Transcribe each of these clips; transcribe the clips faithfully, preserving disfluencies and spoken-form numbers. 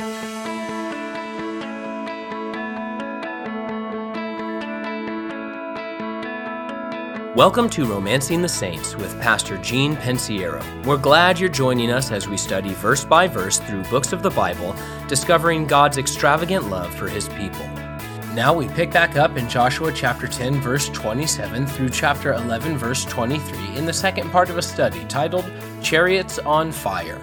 Welcome to Romancing the Saints with Pastor Gene Pensiero. We're glad you're joining us as we study verse by verse through books of the Bible, discovering God's extravagant love for His people. Now we pick back up in Joshua chapter ten, verse twenty-seven through chapter eleven, verse twenty-three in the second part of a study titled Chariots on Fire.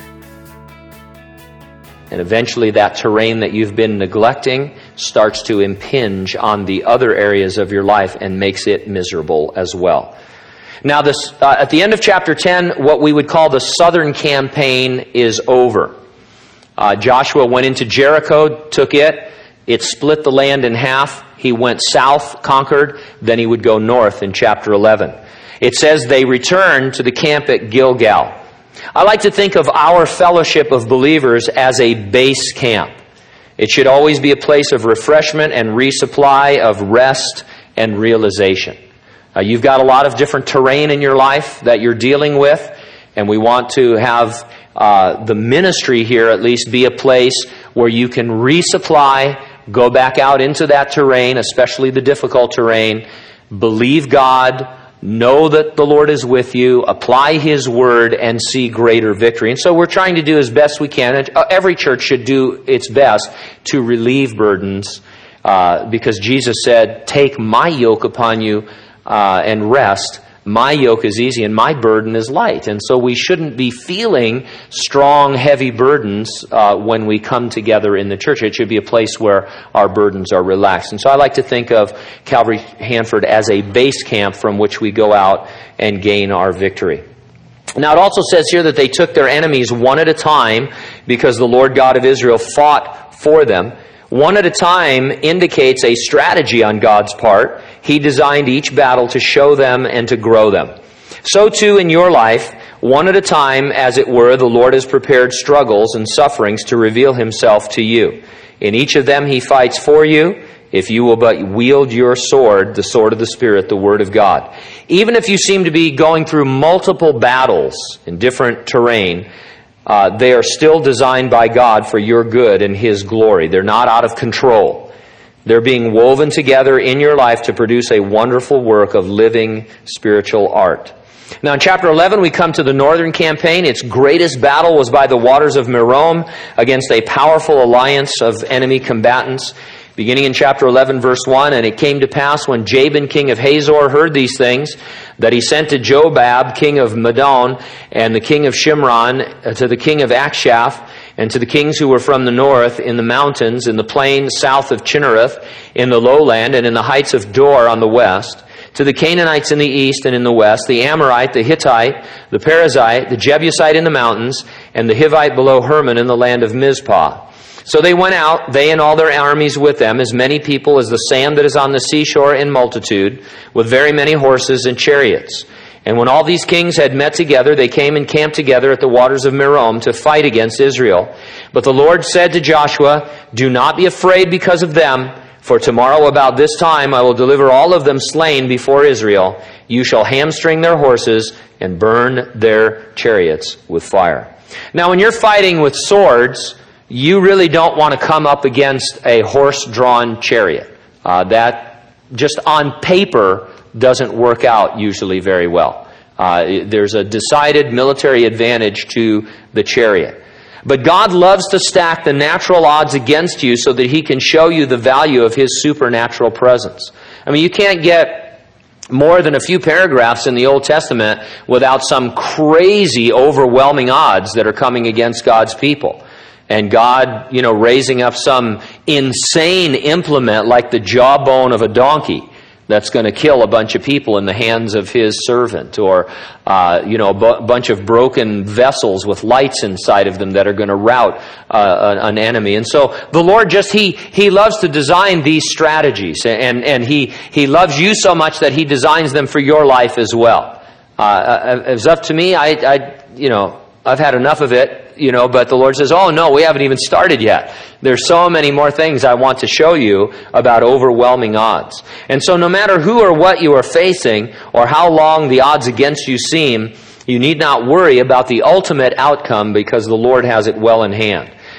And eventually that terrain that you've been neglecting starts to impinge on the other areas of your life and makes it miserable as well. Now, this uh, at the end of chapter ten, what we would call the southern campaign is over. Uh, Joshua went into Jericho, took it. It split the land in half. He went south, conquered. Then he would go north in chapter eleven. It says they returned to the camp at Gilgal. I like to think of our fellowship of believers as a base camp. It should always be a place of refreshment and resupply, of rest and realization. Uh, you've got a lot of different terrain in your life that you're dealing with, and we want to have uh, the ministry here at least be a place where you can resupply, go back out into that terrain, especially the difficult terrain, believe God, know that the Lord is with you, apply His Word, and see greater victory. And so we're trying to do as best we can. And every church should do its best to relieve burdens, uh, because Jesus said, "Take my yoke upon you uh, and rest. My yoke is easy and my burden is light." And so we shouldn't be feeling strong, heavy burdens uh, when we come together in the church. It should be a place where our burdens are relaxed. And so I like to think of Calvary Hanford as a base camp from which we go out and gain our victory. Now it also says here that they took their enemies one at a time because the Lord God of Israel fought for them. One at a time indicates a strategy on God's part. He designed each battle to show them and to grow them. So too in your life, one at a time, as it were, the Lord has prepared struggles and sufferings to reveal Himself to you. In each of them He fights for you, if you will but wield your sword, the sword of the Spirit, the Word of God. Even if you seem to be going through multiple battles in different terrain, Uh, they are still designed by God for your good and His glory. They're not out of control. They're being woven together in your life to produce a wonderful work of living spiritual art. Now in chapter eleven we come to the northern campaign. Its greatest battle was by the waters of Merom against a powerful alliance of enemy combatants. Beginning in chapter eleven, verse one, "And it came to pass when Jabin, king of Hazor, heard these things, that he sent to Jobab, king of Madon, and the king of Shimron, to the king of Akshaph, and to the kings who were from the north, in the mountains, in the plain south of Chinnereth, in the lowland, and in the heights of Dor on the west, to the Canaanites in the east and in the west, the Amorite, the Hittite, the Perizzite, the Jebusite in the mountains, and the Hivite below Hermon in the land of Mizpah. So they went out, they and all their armies with them, as many people as the sand that is on the seashore in multitude, with very many horses and chariots. And when all these kings had met together, they came and camped together at the waters of Merom to fight against Israel. But the Lord said to Joshua, 'Do not be afraid because of them, for tomorrow about this time I will deliver all of them slain before Israel. You shall hamstring their horses and burn their chariots with fire.'" Now when you're fighting with swords, you really don't want to come up against a horse-drawn chariot. Uh, that just on paper doesn't work out usually very well. Uh, there's a decided military advantage to the chariot. But God loves to stack the natural odds against you so that He can show you the value of His supernatural presence. I mean, you can't get more than a few paragraphs in the Old Testament without some crazy, overwhelming odds that are coming against God's people. And God, you know, raising up some insane implement like the jawbone of a donkey that's going to kill a bunch of people in the hands of His servant. Or, uh, you know, a bu- bunch of broken vessels with lights inside of them that are going to rout uh, an enemy. And so the Lord just, He He loves to design these strategies. And, and He He loves you so much that He designs them for your life as well. Uh, it's up to me, I, I, you know, I've had enough of it. You know, but the Lord says, "Oh no, we haven't even started yet. There's so many more things I want to show you about overwhelming odds." And so no matter who or what you are facing, or how long the odds against you seem, you need not worry about the ultimate outcome because the Lord has it well in hand.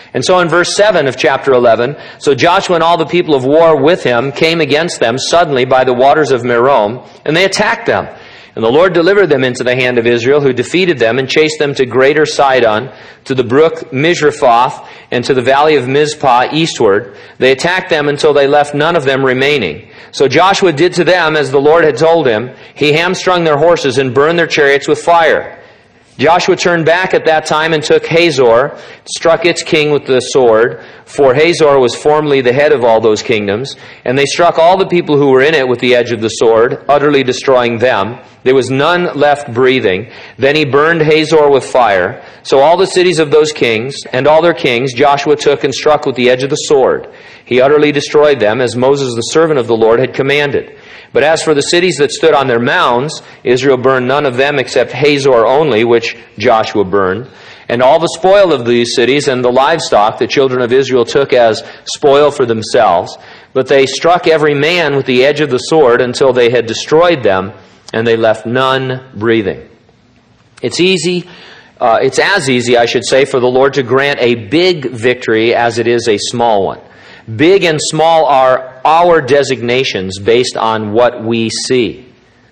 And so in verse seven of chapter eleven, so Joshua and all the people of war with him came against them suddenly by the waters of Merom, and they attacked them. And the Lord delivered them into the hand of Israel, who defeated them and chased them to greater Sidon, to the brook Misrephoth, and to the valley of Mizpah eastward. They attacked them until they left none of them remaining. So Joshua did to them as the Lord had told him. He hamstrung their horses and burned their chariots with fire. Joshua turned back at that time and took Hazor, struck its king with the sword, for Hazor was formerly the head of all those kingdoms. And they struck all the people who were in it with the edge of the sword, utterly destroying them. There was none left breathing. Then he burned Hazor with fire. So all the cities of those kings and all their kings Joshua took and struck with the edge of the sword. He utterly destroyed them, as Moses the servant of the Lord had commanded. But as for the cities that stood on their mounds, Israel burned none of them except Hazor only, which Joshua burned. And all the spoil of these cities and the livestock the children of Israel took as spoil for themselves. But they struck every man with the edge of the sword until they had destroyed them, and they left none breathing. It's easy, uh, it's as easy, I should say, for the Lord to grant a big victory as it is a small one. Big and small are our designations based on what we see.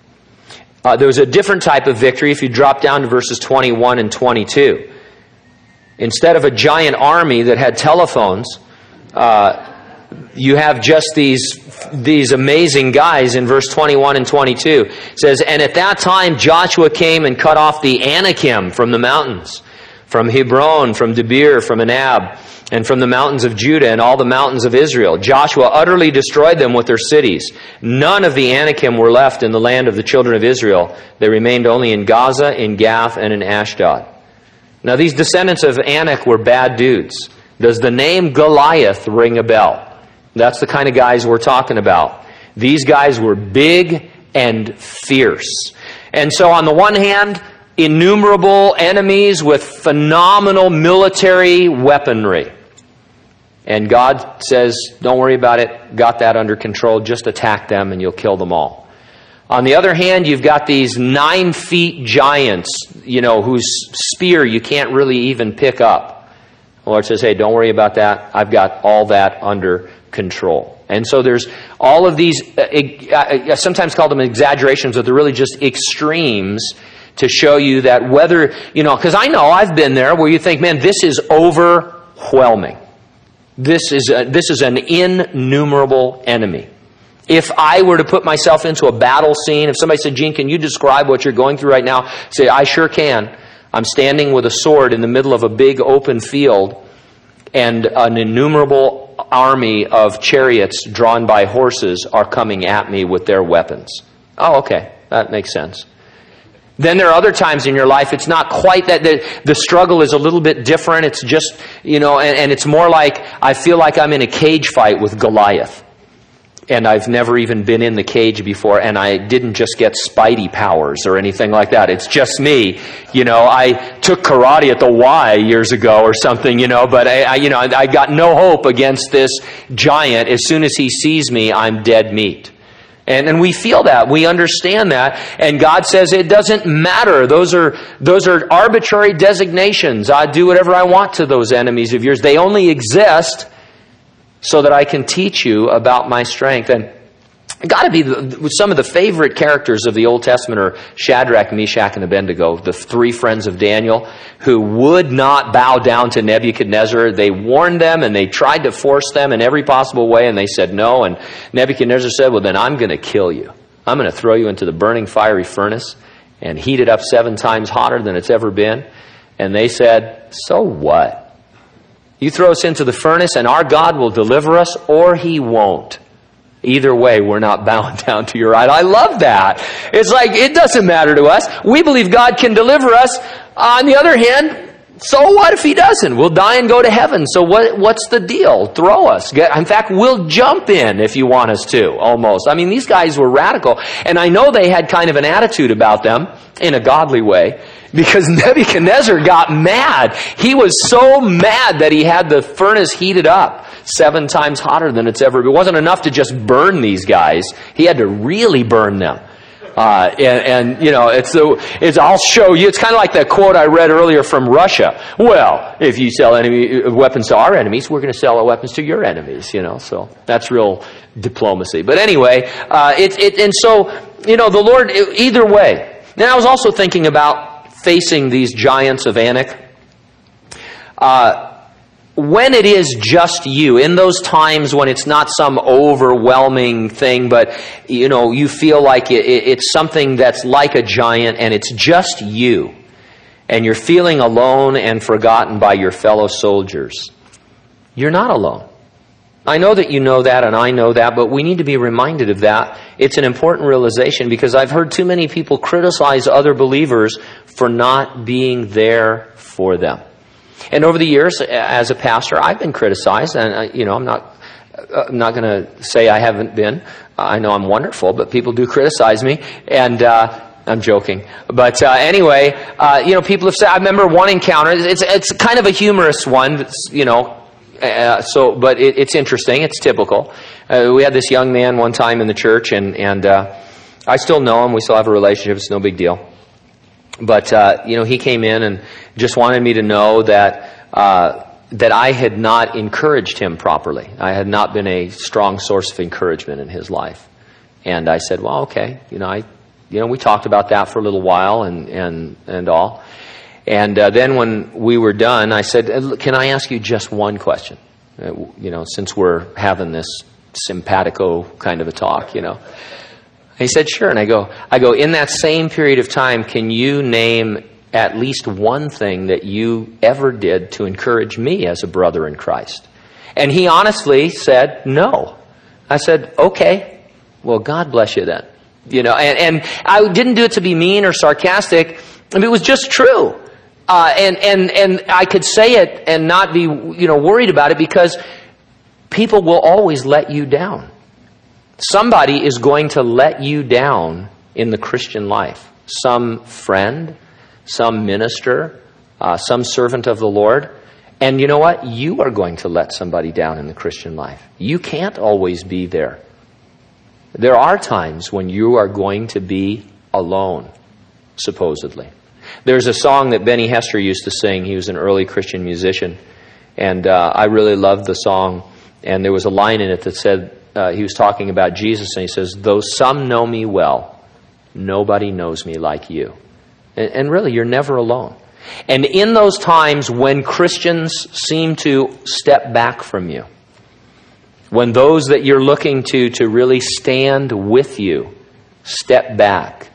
Uh, there was a different type of victory if you drop down to verses twenty-one and twenty-two. Instead of a giant army that had telephones, uh, you have just these these amazing guys in verse twenty-one and twenty-two. It says, "And at that time Joshua came and cut off the Anakim from the mountains, from Hebron, from Debir, from Anab, and from the mountains of Judah and all the mountains of Israel. Joshua utterly destroyed them with their cities. None of the Anakim were left in the land of the children of Israel. They remained only in Gaza, in Gath, and in Ashdod." Now these descendants of Anak were bad dudes. Does the name Goliath ring a bell? That's the kind of guys we're talking about. These guys were big and fierce. And so on the one hand, innumerable enemies with phenomenal military weaponry. And God says, don't worry about it, got that under control, just attack them and you'll kill them all. On the other hand, you've got these nine feet giants, you know, whose spear you can't really even pick up. The Lord says, hey, don't worry about that, I've got all that under control. And so there's all of these, I sometimes call them exaggerations, but they're really just extremes to show you that whether, you know, because I know I've been there where you think, man, this is overwhelming. This is a, this is an innumerable enemy. If I were to put myself into a battle scene, if somebody said, Gene, can you describe what you're going through right now? Say, I sure can. I'm standing with a sword in the middle of a big open field, and an innumerable army of chariots drawn by horses are coming at me with their weapons. Oh, okay. That makes sense. Then there are other times in your life, it's not quite that. The, the struggle is a little bit different. It's just, you know, and, and it's more like, I feel like I'm in a cage fight with Goliath. And I've never even been in the cage before, and I didn't just get Spidey powers or anything like that. It's just me. You know, I took karate at the Y years ago or something, you know, but I, I you know, I got no hope against this giant. As soon as he sees me, I'm dead meat. And, and we feel that. We understand that. And God says it doesn't matter. Those are, those are arbitrary designations. I do whatever I want to those enemies of yours. They only exist so that I can teach you about my strength. And got to be the, some of the favorite characters of the Old Testament are Shadrach, Meshach, and Abednego, the three friends of Daniel, who would not bow down to Nebuchadnezzar. They warned them and they tried to force them in every possible way, and they said no. And Nebuchadnezzar said, well, then I'm going to kill you. I'm going to throw you into the burning fiery furnace and heat it up seven times hotter than it's ever been. And they said, so what? You throw us into the furnace and our God will deliver us, or He won't. Either way, we're not bowing down to your idol. I love that. It's like, it doesn't matter to us. We believe God can deliver us. On the other hand, so what if He doesn't? We'll die and go to heaven. So what? What's the deal? Throw us. In fact, we'll jump in if you want us to, almost. I mean, these guys were radical. And I know they had kind of an attitude about them in a godly way, because Nebuchadnezzar got mad. He was so mad that he had the furnace heated up seven times hotter than it's ever been. It wasn't enough to just burn these guys. He had to really burn them. Uh, and, and, you know, it's, the, it's, I'll show you. It's kind of like that quote I read earlier from Russia. Well, if you sell enemy weapons to our enemies, we're going to sell our weapons to your enemies, you know. So that's real diplomacy. But anyway, uh, it, it, and so, you know, the Lord, either way. Now, I was also thinking about facing these giants of Anak. Uh, When it is just you, in those times when it's not some overwhelming thing, but, you know, you feel like it, it, it's something that's like a giant and it's just you, and you're feeling alone and forgotten by your fellow soldiers, you're not alone. I know that you know that and I know that, but we need to be reminded of that. It's an important realization because I've heard too many people criticize other believers for not being there for them. And over the years, as a pastor, I've been criticized, and you know, I'm not, I'm not going to say I haven't been. I know I'm wonderful, but people do criticize me, and uh, I'm joking. But uh, anyway, uh, you know, people have said. I remember one encounter. It's it's kind of a humorous one, you know. Uh, so, but it, it's interesting. It's typical. Uh, we had this young man one time in the church, and and uh, I still know him. We still have a relationship. It's no big deal. But, uh, you know, he came in and just wanted me to know that uh, that I had not encouraged him properly. I had not been a strong source of encouragement in his life. And I said, well, okay. You know, I, you know, we talked about that for a little while and, and, and all. And uh, then when we were done, I said, can I ask you just one question? Uh, you know, since we're having this simpatico kind of a talk, you know. He said, sure. And I go, I go, in that same period of time, can you name at least one thing that you ever did to encourage me as a brother in Christ? And he honestly said, no. I said, okay, well, God bless you then. You know, and, and I didn't do it to be mean or sarcastic. I mean, it was just true. Uh, and, and, and I could say it and not be, you know, worried about it because people will always let you down. Somebody is going to let you down in the Christian life. Some friend, some minister, uh, some servant of the Lord. And you know what? You are going to let somebody down in the Christian life. You can't always be there. There are times when you are going to be alone, supposedly. There's a song that Benny Hester used to sing. He was an early Christian musician. And uh, I really loved the song. And there was a line in it that said, Uh, he was talking about Jesus, and he says, though some know me well, nobody knows me like you. And, and really, you're never alone. And in those times when Christians seem to step back from you, when those that you're looking to to really stand with you step back,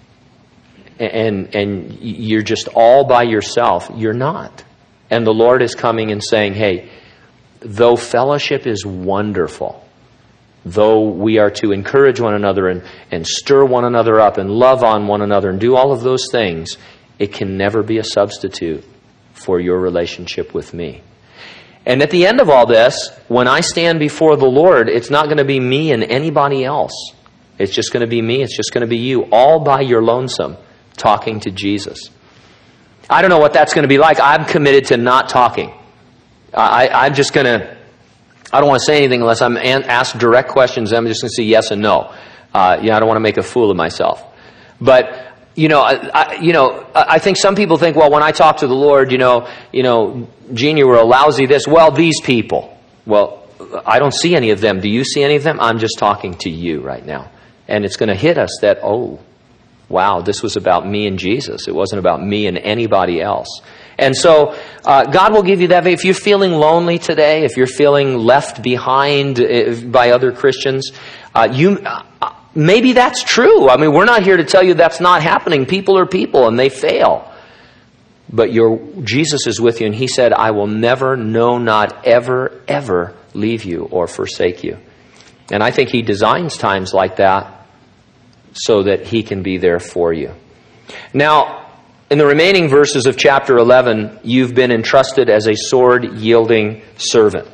and, and you're just all by yourself, you're not. And the Lord is coming and saying, hey, though fellowship is wonderful, though we are to encourage one another and, and stir one another up and love on one another and do all of those things, it can never be a substitute for your relationship with me. And at the end of all this, when I stand before the Lord, it's not going to be me and anybody else. It's just going to be me. It's just going to be you, all by your lonesome, talking to Jesus. I don't know what that's going to be like. I'm committed to not talking. I, I'm just going to... I don't want to say anything unless I'm asked direct questions. I'm just going to say yes and no. Uh, yeah, I don't want to make a fool of myself. But you know, I, I, you know, I think some people think, well, when I talk to the Lord, you know, you know, Gene, you were a lousy this. Well, these people. Well, I don't see any of them. Do you see any of them? I'm just talking to you right now, and it's going to hit us that, oh, wow, this was about me and Jesus. It wasn't about me and anybody else. And so uh, God will give you that. If you're feeling lonely today, if you're feeling left behind by other Christians, uh, you uh, maybe that's true. I mean, we're not here to tell you that's not happening. People are people and they fail. But your Jesus is with you, and He said, I will never, no, not ever, ever leave you or forsake you. And I think He designs times like that so that He can be there for you. Now, in the remaining verses of chapter eleven, you've been entrusted as a sword-yielding servant.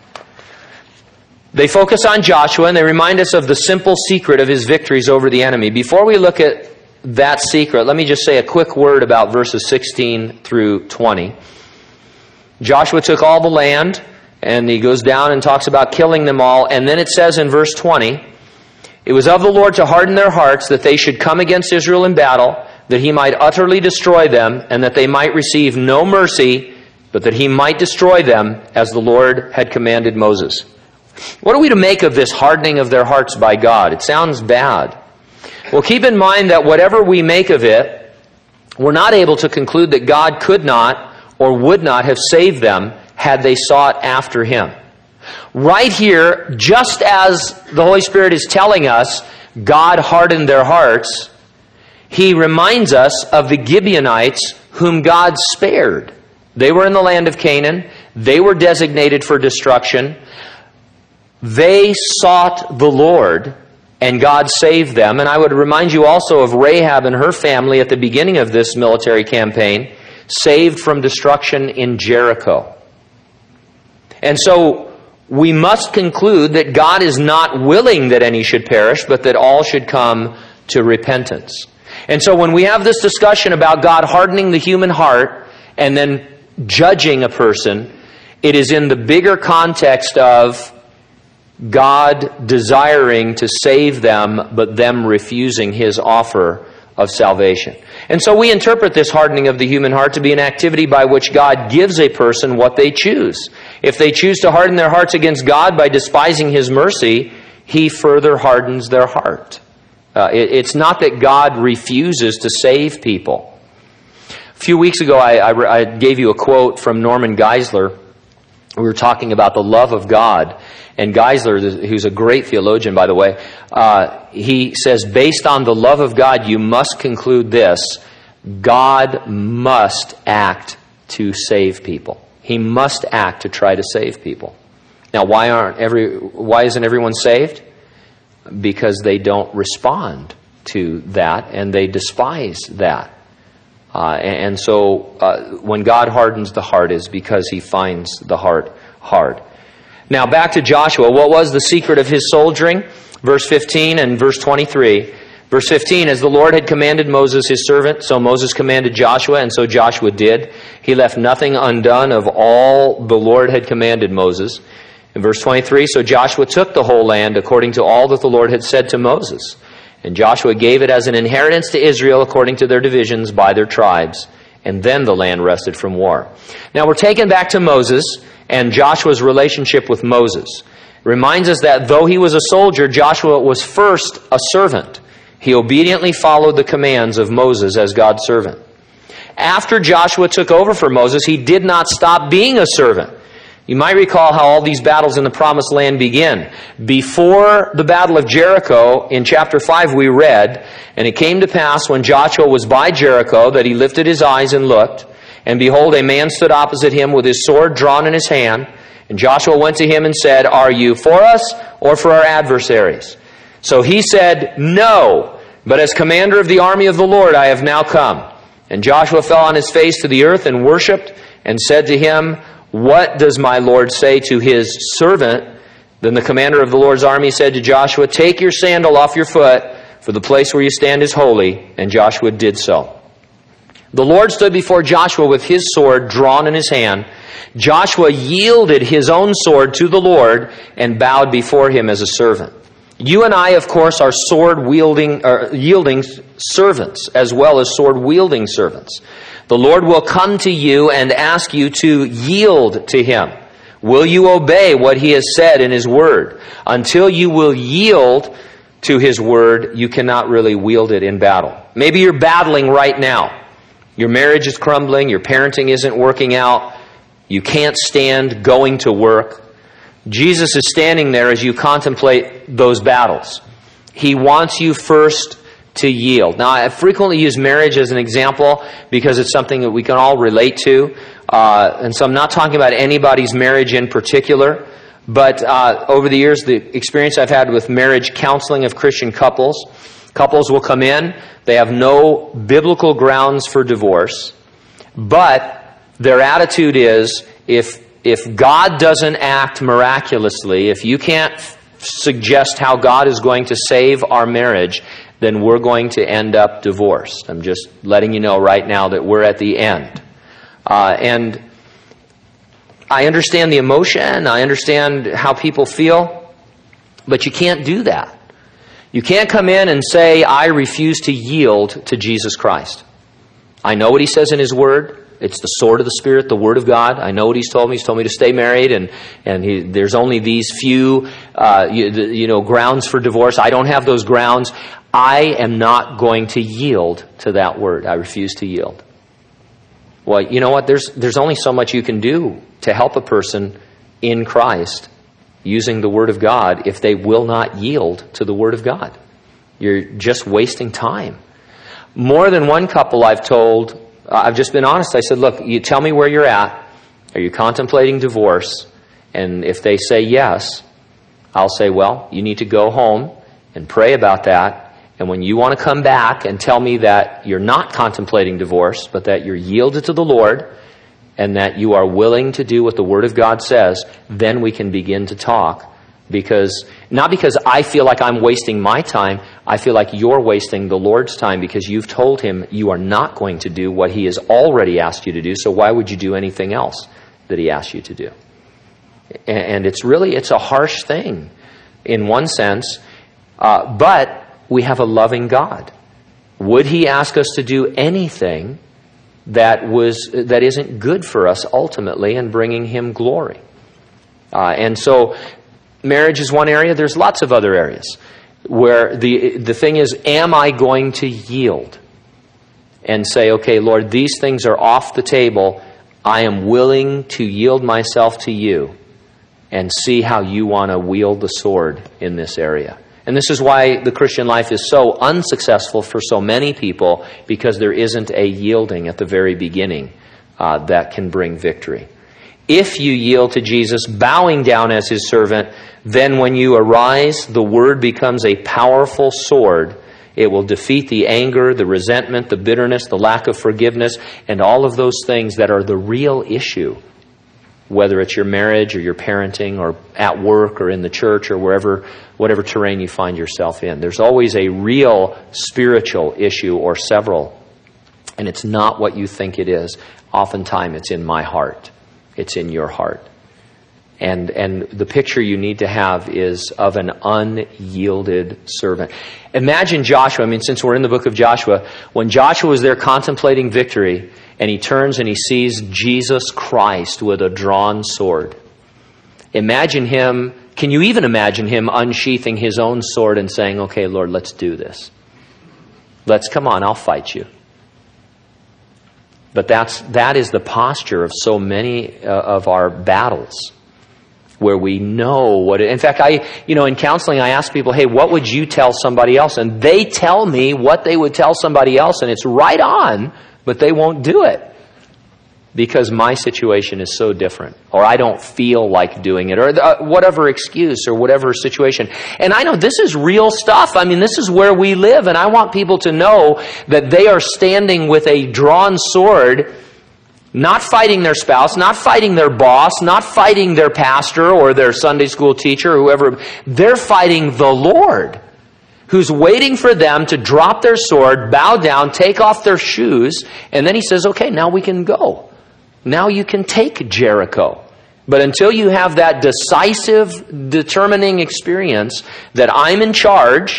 They focus on Joshua, and they remind us of the simple secret of his victories over the enemy. Before we look at that secret, let me just say a quick word about verses sixteen through twenty. Joshua took all the land, and he goes down and talks about killing them all. And then it says in verse twenty, It was of the Lord to harden their hearts, that they should come against Israel in battle, that he might utterly destroy them, and that they might receive no mercy, but that he might destroy them, as the Lord had commanded Moses. What are we to make of this hardening of their hearts by God? It sounds bad. Well, keep in mind that whatever we make of it, we're not able to conclude that God could not or would not have saved them had they sought after him. Right here, just as the Holy Spirit is telling us God hardened their hearts, he reminds us of the Gibeonites whom God spared. They were in the land of Canaan. They were designated for destruction. They sought the Lord, and God saved them. And I would remind you also of Rahab and her family at the beginning of this military campaign, saved from destruction in Jericho. And so we must conclude that God is not willing that any should perish, but that all should come to repentance. And so when we have this discussion about God hardening the human heart and then judging a person, it is in the bigger context of God desiring to save them, but them refusing his offer of salvation. And so we interpret this hardening of the human heart to be an activity by which God gives a person what they choose. If they choose to harden their hearts against God by despising his mercy, he further hardens their heart. Uh, it, it's not that God refuses to save people. A few weeks ago, I, I, I gave you a quote from Norman Geisler. We were talking about the love of God. And Geisler, who's a great theologian, by the way, uh, he says, based on the love of God, you must conclude this: God must act to save people. He must act to try to save people. Now, why aren't every? Why isn't everyone saved? Because they don't respond to that, and they despise that. Uh, and, and so, uh, when God hardens the heart, is because he finds the heart hard. Now, back to Joshua. What was the secret of his soldiering? Verse fifteen and verse twenty-three. Verse fifteen, as the Lord had commanded Moses his servant, so Moses commanded Joshua, and so Joshua did. He left nothing undone of all the Lord had commanded Moses. In verse twenty-three, so Joshua took the whole land according to all that the Lord had said to Moses. And Joshua gave it as an inheritance to Israel according to their divisions by their tribes. And then the land rested from war. Now we're taken back to Moses and Joshua's relationship with Moses. It reminds us that though he was a soldier, Joshua was first a servant. He obediently followed the commands of Moses as God's servant. After Joshua took over for Moses, he did not stop being a servant. You might recall how all these battles in the Promised Land begin. Before the Battle of Jericho, in chapter five we read, and it came to pass when Joshua was by Jericho that he lifted his eyes and looked, and behold, a man stood opposite him with his sword drawn in his hand. And Joshua went to him and said, are you for us or for our adversaries? So he said, no, but as commander of the army of the Lord I have now come. And Joshua fell on his face to the earth and worshipped and said to him, what does my Lord say to his servant? Then the commander of the Lord's army said to Joshua, take your sandal off your foot, for the place where you stand is holy. And Joshua did so. The Lord stood before Joshua with his sword drawn in his hand. Joshua yielded his own sword to the Lord and bowed before him as a servant. You and I, of course, are sword-wielding, or yielding servants, as well as sword-wielding servants. The Lord will come to you and ask you to yield to him. Will you obey what he has said in his word? Until you will yield to his word, you cannot really wield it in battle. Maybe you're battling right now. Your marriage is crumbling, your parenting isn't working out, you can't stand going to work. Jesus is standing there as you contemplate those battles. He wants you first to yield. Now, I frequently use marriage as an example because it's something that we can all relate to. Uh, and so I'm not talking about anybody's marriage in particular. But uh, over the years, the experience I've had with marriage counseling of Christian couples, couples will come in, they have no biblical grounds for divorce, but their attitude is, if if God doesn't act miraculously, if you can't suggest how God is going to save our marriage, then we're going to end up divorced. I'm just letting you know right now that we're at the end. Uh, and I understand the emotion, I understand how people feel, but you can't do that. You can't come in and say, I refuse to yield to Jesus Christ. I know what he says in his word. It's the sword of the Spirit, the Word of God. I know what he's told me. He's told me to stay married, and and he, there's only these few, uh, you, you know, grounds for divorce. I don't have those grounds. I am not going to yield to that word. I refuse to yield. Well, you know what? There's there's only so much you can do to help a person in Christ using the Word of God if they will not yield to the Word of God. You're just wasting time. More than one couple I've told, I've just been honest. I said, look, you tell me where you're at. Are you contemplating divorce? And if they say yes, I'll say, well, you need to go home and pray about that. And when you want to come back and tell me that you're not contemplating divorce, but that you're yielded to the Lord and that you are willing to do what the Word of God says, then we can begin to talk. Because, not because I feel like I'm wasting my time, I feel like you're wasting the Lord's time because you've told him you are not going to do what he has already asked you to do, so why would you do anything else that he asked you to do? And it's really, it's a harsh thing in one sense, uh, but we have a loving God. Would he ask us to do anything that was that isn't good for us ultimately and bringing him glory? Uh, and so marriage is one area. There's lots of other areas where the the thing is, am I going to yield and say, okay, Lord, these things are off the table. I am willing to yield myself to you and see how you want to wield the sword in this area. And this is why the Christian life is so unsuccessful for so many people, because there isn't a yielding at the very beginning uh, that can bring victory. If you yield to Jesus, bowing down as his servant, then when you arise, the word becomes a powerful sword. It will defeat the anger, the resentment, the bitterness, the lack of forgiveness, and all of those things that are the real issue, whether it's your marriage or your parenting or at work or in the church or wherever, whatever terrain you find yourself in. There's always a real spiritual issue or several, and it's not what you think it is. Oftentimes it's in my heart. It's in your heart. And and the picture you need to have is of an unyielded servant. Imagine Joshua, I mean, since we're in the book of Joshua, when Joshua was there contemplating victory, and he turns and he sees Jesus Christ with a drawn sword. Imagine him, can you even imagine him unsheathing his own sword and saying, okay, Lord, let's do this. Let's, come on, I'll fight you. But that's that is the posture of so many uh, of our battles, where we know what it, in fact, I, you know, in counseling, I ask people, hey, what would you tell somebody else? And they tell me what they would tell somebody else, and it's right on, but they won't do it because my situation is so different, or I don't feel like doing it, or uh, whatever excuse or whatever situation. And I know this is real stuff. I mean, this is where we live, and I want people to know that they are standing with a drawn sword, not fighting their spouse, not fighting their boss, not fighting their pastor or their Sunday school teacher or whoever. They're fighting the Lord, who's waiting for them to drop their sword, bow down, take off their shoes, and then he says, okay, now we can go. Now you can take Jericho. But until you have that decisive, determining experience that I'm in charge,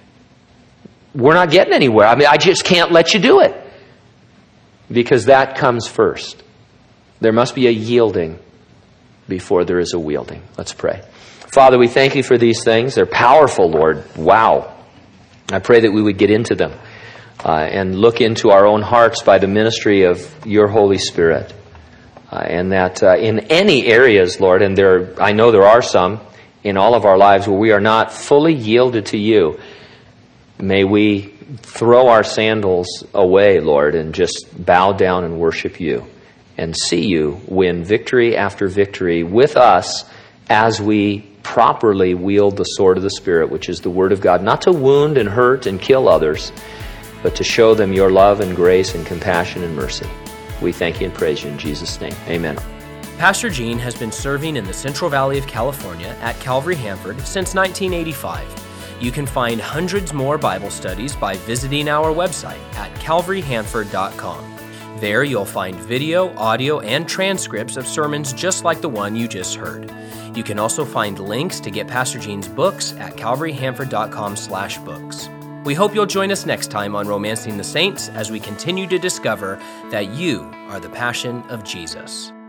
we're not getting anywhere. I mean, I just can't let you do it. Because that comes first. There must be a yielding before there is a wielding. Let's pray. Father, we thank you for these things. They're powerful, Lord. Wow. I pray that we would get into them uh, and look into our own hearts by the ministry of your Holy Spirit. Uh, and that uh, in any areas, Lord, and there, I know there are some in all of our lives where we are not fully yielded to you, may we throw our sandals away, Lord, and just bow down and worship you and see you win victory after victory with us as we properly wield the sword of the Spirit, which is the Word of God, not to wound and hurt and kill others, but to show them your love and grace and compassion and mercy. We thank you and praise you in Jesus' name. Amen. Pastor Gene has been serving in the Central Valley of California at Calvary Hanford since nineteen eighty-five. You can find hundreds more Bible studies by visiting our website at calvary hanford dot com. There you'll find video, audio, and transcripts of sermons just like the one you just heard. You can also find links to get Pastor Gene's books at calvary hanford dot com slash books. We hope you'll join us next time on Romancing the Saints as we continue to discover that you are the passion of Jesus.